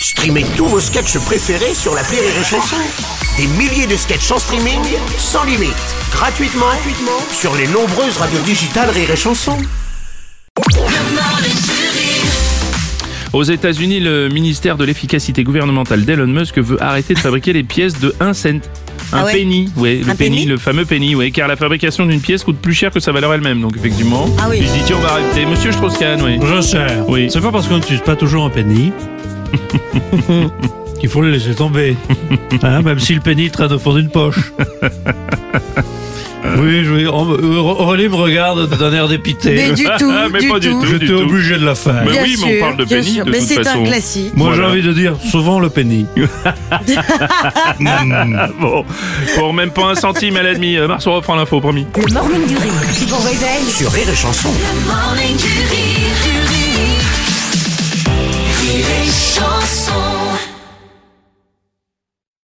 Streamez tous vos sketchs préférés sur l'appli Rire et Chanson. Des milliers de sketchs en streaming, sans limite, gratuitement sur les nombreuses radios digitales Rire et Chanson. Aux États-Unis, le ministère de l'efficacité gouvernementale d'Elon Musk veut arrêter de fabriquer les pièces de 1 cent. Penny, ouais, le penny, le fameux penny, ouais, car la fabrication d'une pièce coûte plus cher que sa valeur elle-même, donc effectivement. Ah oui. Il se dit tiens, on va arrêter. Monsieur Strauss-Kahn, oui. Je sais. Oui. C'est pas parce qu'on n'utilise pas toujours un penny qu'il faut le laisser tomber. Hein, même si le penny traîne au fond d'une poche. Oui, Aurélie me regarde d'un air dépité. Mais du tout, Mais du pas du tout. tout. J'étais obligé de la faire. Mais Bien oui, mais on parle de bien penny sûr. de Mais toute c'est façon. un classique. Moi, Voilà. j'ai envie de dire souvent le penny. Bon, pour même pas 1 centime à la demi. Marceau reprend l'info, promis. Le morning du rire. Bon réveil. Sur Rire et Chanson. Le morning du rire.